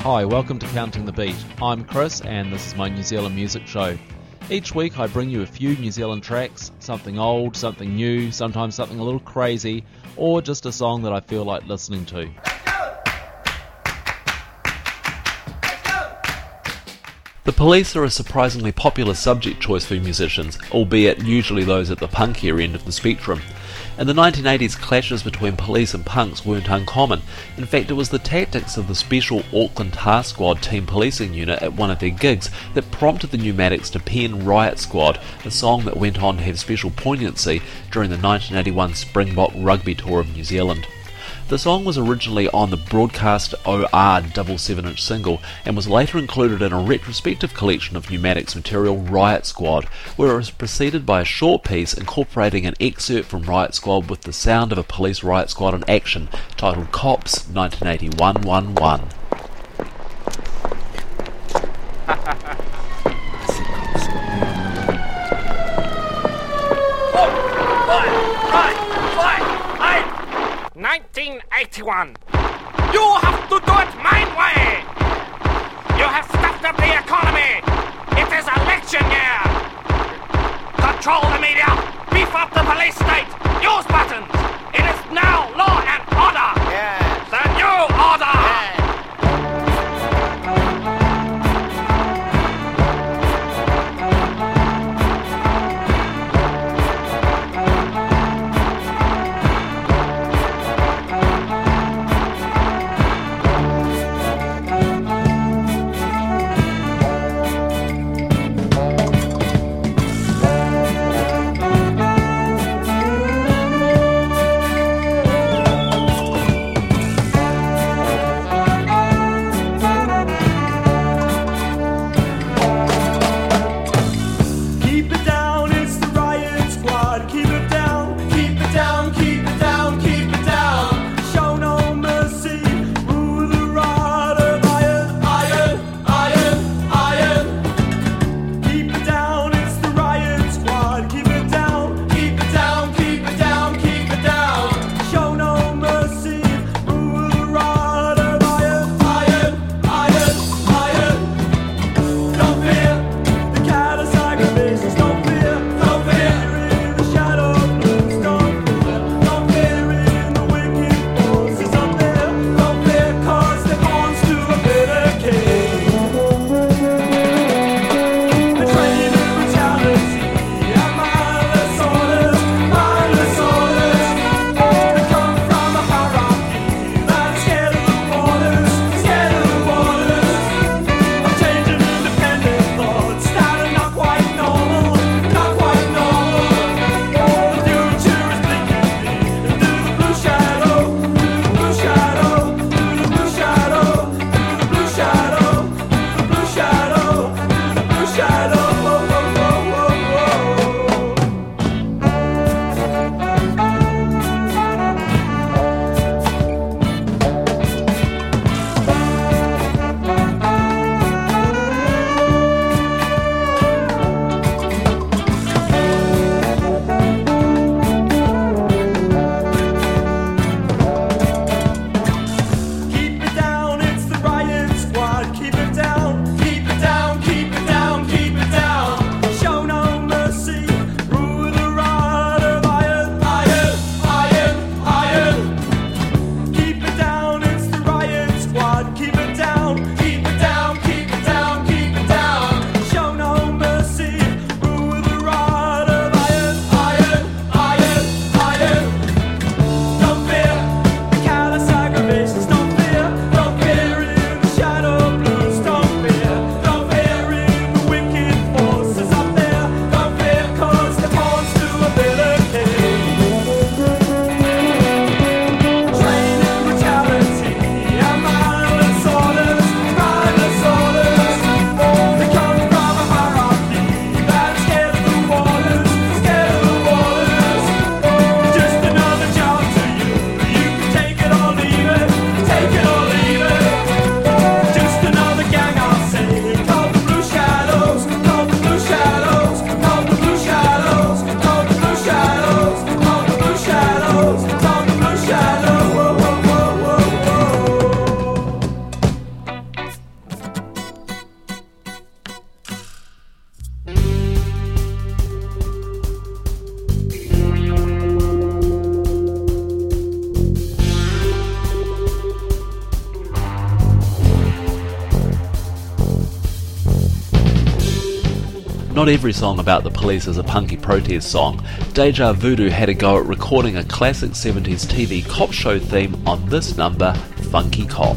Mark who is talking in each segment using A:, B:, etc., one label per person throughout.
A: Hi, welcome to Counting the Beat. I'm Chris and this is my New Zealand music show. Each week I bring you a few New Zealand tracks, something old, something new, sometimes something a little crazy, or just a song that I feel like listening to. The Police are a surprisingly popular subject choice for musicians, albeit usually those at the punkier end of the spectrum. In the 1980s, clashes between police and punks weren't uncommon. In fact, it was the tactics of the Special Auckland Task Squad team policing unit at one of their gigs that prompted the Pneumatics to pen Riot Squad, a song that went on to have special poignancy during the 1981 Springbok Rugby Tour of New Zealand. The song was originally on the Broadcast OR double 7-inch single and was later included in a retrospective collection of Pneumatics material, Riot Squad, where it was preceded by a short piece incorporating an excerpt from Riot Squad with the sound of a police riot squad in action, titled Cops 1981-11.
B: Right, 1981. You have to do it my way. You have stuffed up the economy. It is election year. Control the media. Beef up the police state. Use buttons. It is now law and order. Yes. The new order. Yes.
A: not every song about the police is a punky protest song. Deja Voodoo had a go at recording a classic 70s TV cop show theme on this number, Funky Cop.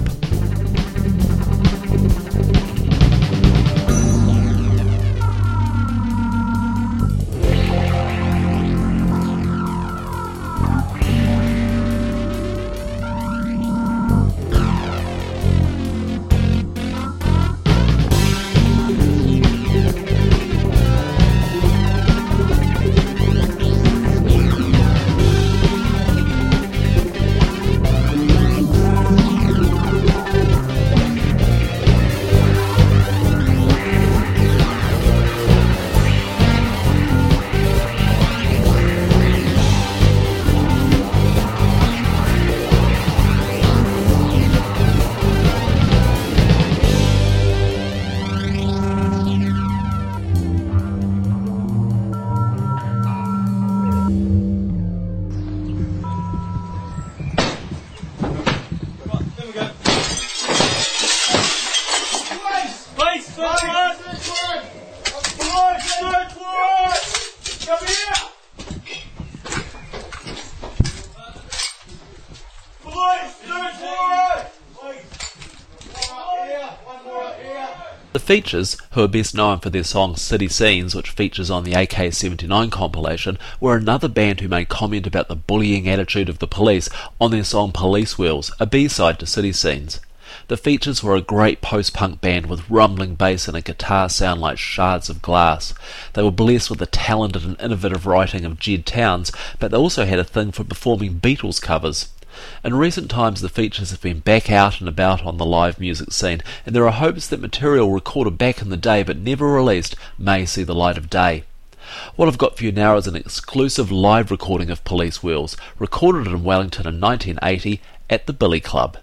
A: The Features, who are best known for their song City Scenes, which features on the AK-79 compilation, were another band who made comment about the bullying attitude of the police on their song Police Wheels, a B-side to City Scenes. The Features were a great post-punk band with rumbling bass and a guitar sound like shards of glass. They were blessed with the talented and innovative writing of Jed Towns, but they also had a thing for performing Beatles covers. In recent times, the Features have been back out and about on the live music scene, and there are hopes that material recorded back in the day but never released may see the light of day. What I've got for you now is an exclusive live recording of Police Wheels, recorded in Wellington in 1980 at the Billy Club.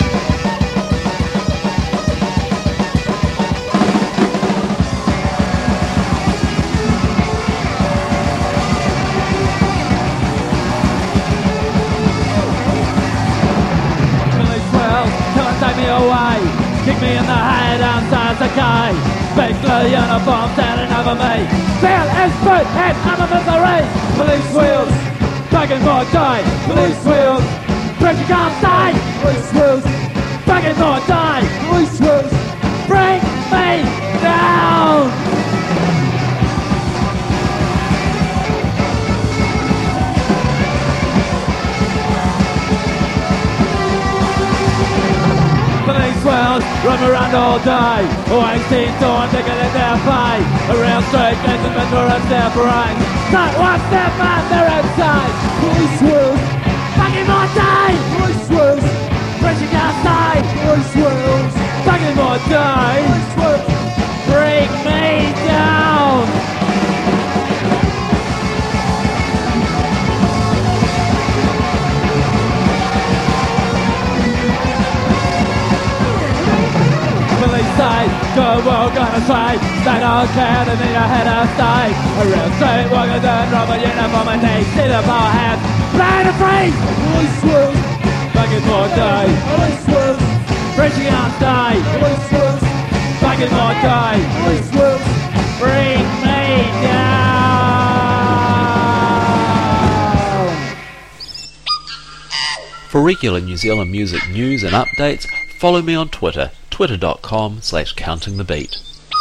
C: Away, kick me in the head outside the gate. Big blue uniform standing over me. Feel as foot and I'm a misery. Police wheels, begging for die. Police wheels, pressure can't stay. Police wheels, begging for die. Police wheels, bring me down. Police wheels run around all day, wasting time to get in their pay. Around street, getting men for us their brains. Don't watch their man, they're outside. Police wheels, fucking my day. Police wheels, pressure can't stay. Police wheels, fucking my day. Police wheels, bring me down. Police say, go walk on a train. They don't care, they need a head of stay. A real street walker done rubber uniform and they see the power hands. Blind and freeze! Police wheels, fucking more day. Police wheels, reaching out stay. Police wheels, fucking more day. Police wheels, bring me down.
A: For regular New Zealand music news and updates, follow me on Twitter, twitter.com/countingthebeat.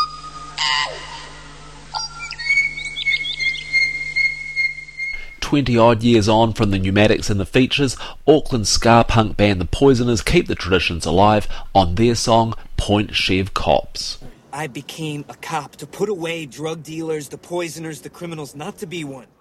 A: "20-odd years on from the Pneumatics and the Features, Auckland ska punk band The Poisoners keep the traditions alive on their song Point Chev Cops.
D: I became a cop to put away drug dealers, the poisoners, the criminals, not to be one.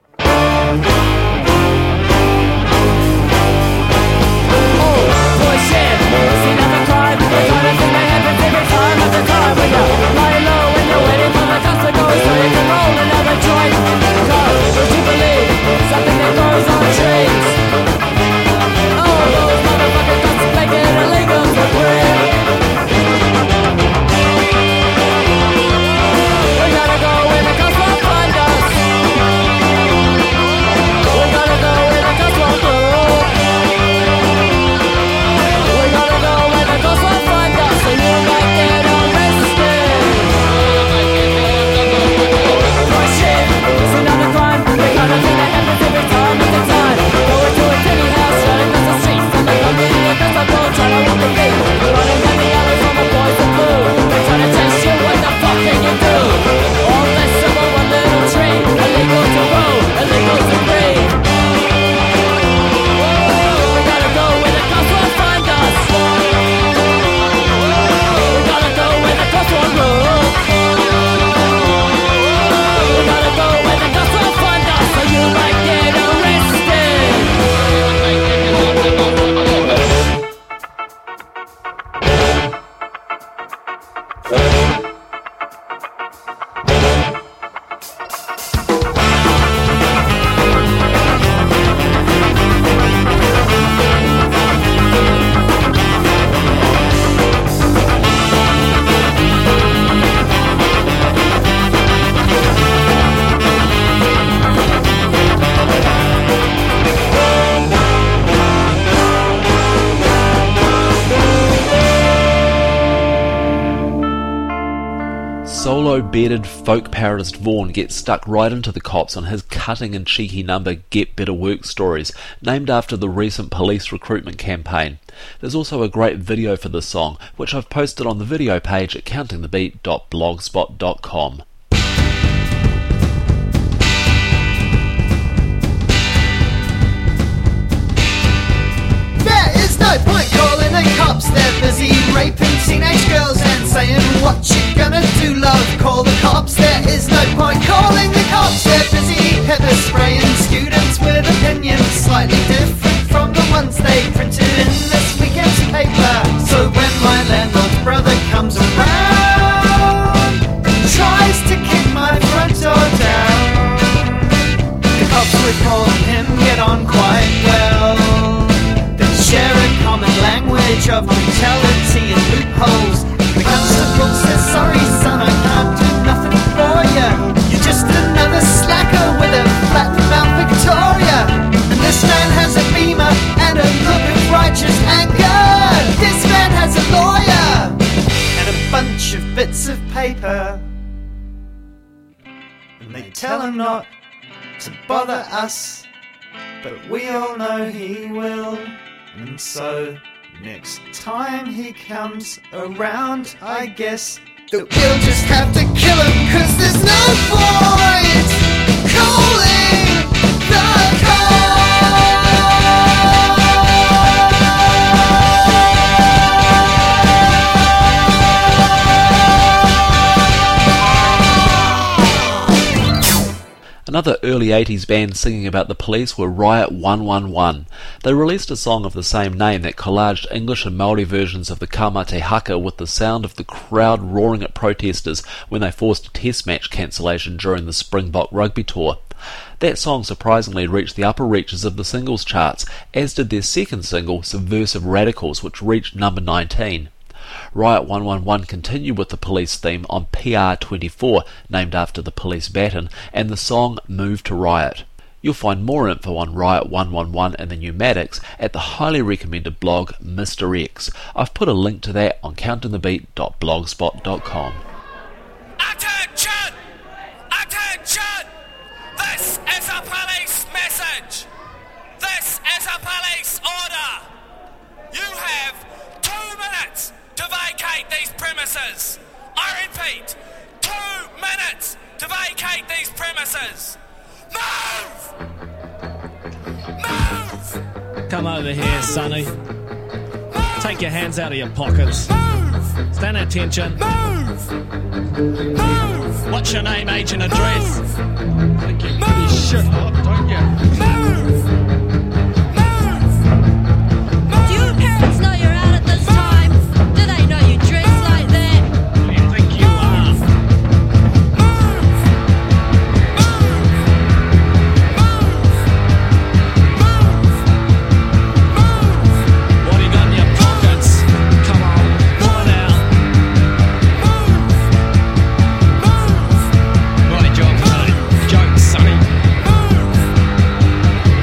C: We gotta
A: solo bearded folk parodist Vaughan gets stuck right into the cops on his cutting and cheeky number Get Better Work Stories, named after the recent police recruitment campaign. There's also a great video for this song, which I've posted on the video page at countingthebeat.blogspot.com.
E: There is no point calling the cops, they're busy raping teenage girls and saying, what you gonna do, love, call the cops. There is no point calling the cops, they're busy pepper spraying students with opinions slightly different from the ones they printed in this weekend's paper. So when my landlord's brother comes around and tries to kick my front door down, the cops report him get on quite well. Share a common language of brutality and loopholes. The constable says, sorry son, I can't do nothing for ya. You're just another slacker with a flat mouth Victoria. And this man has a beamer and a look of righteous anger. This man has a lawyer and a bunch of bits of paper. And they tell him not to bother us, but we all know he will. And so, next time he comes around, I guess that we'll just have to kill him, 'cause there's no point calling the cops.
A: Another early 80s band singing about the police were Riot 111. They released a song of the same name that collaged English and Māori versions of the Ka Mate Haka with the sound of the crowd roaring at protesters when they forced a test match cancellation during the Springbok rugby tour. That song surprisingly reached the upper reaches of the singles charts, as did their second single, Subversive Radicals, which reached number 19. Riot 111 continued with the police theme on PR24, named after the police baton, and the song Move to Riot. You'll find more info on Riot 111 and the Pneumatics at the highly recommended blog Mr. X. I've put a link to that on countingthebeat.blogspot.com.
B: Attention! Attention! This is a police message! This is a police order! You have 2 minutes to vacate these premises. I repeat, 2 minutes to vacate these premises. Move! Move!
F: Come over here, Sonny. Take your hands out of your pockets.
B: Move!
F: Stand at attention.
B: Move! Move!
F: What's your name, age and address?
B: Think you pretty shit up, don't you? Move!
G: Do your parents know you're out at this time? Do they know you dress like that?
F: Who do you think you are? What do you got in your pockets? Come on, pull it out. Right job, Sonny. Jokes, Sonny.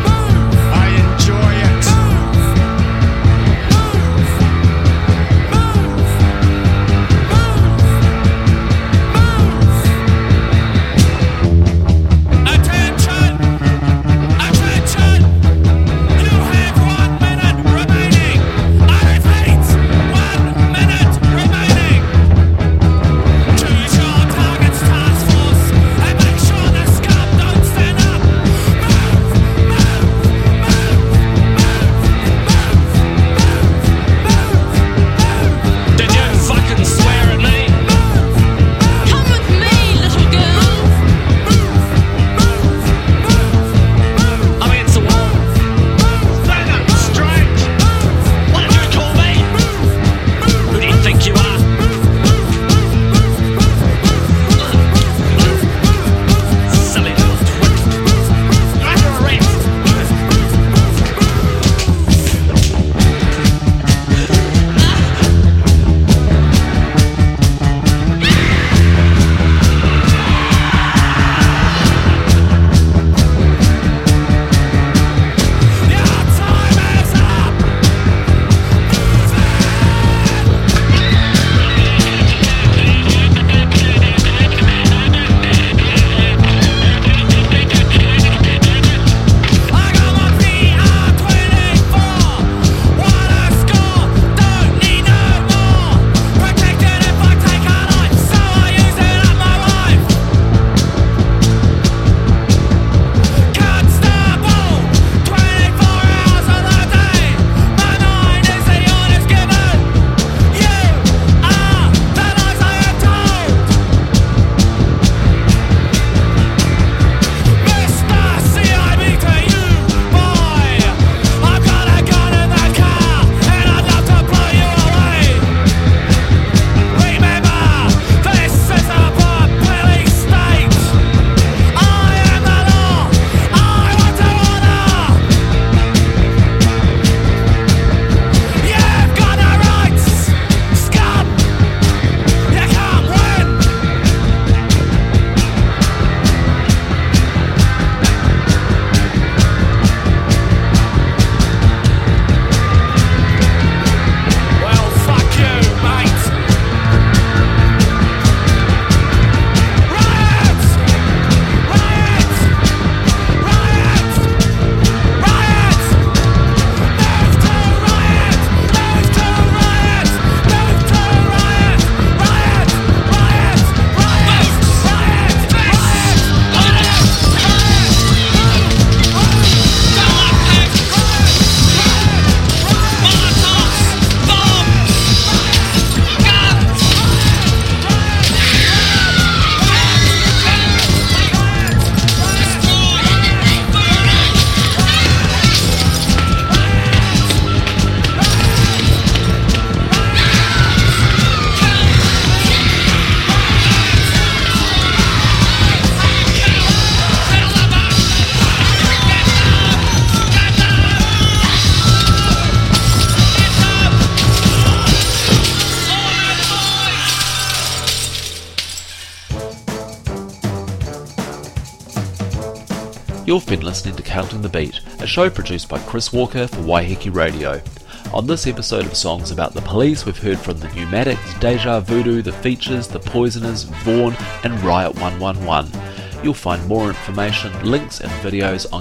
A: You've been listening to Counting the Beat, a show produced by Chris Walker for Waiheke Radio. On this episode of Songs About the Police, we've heard from the Pneumatics, Deja Voodoo, The Features, The Poisoners, Vaughan and Riot 111. You'll find more information, links and videos on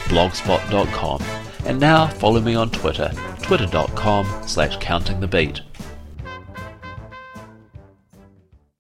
A: countingthebeat.blogspot.com. And now follow me on Twitter, twitter.com/countingthebeat.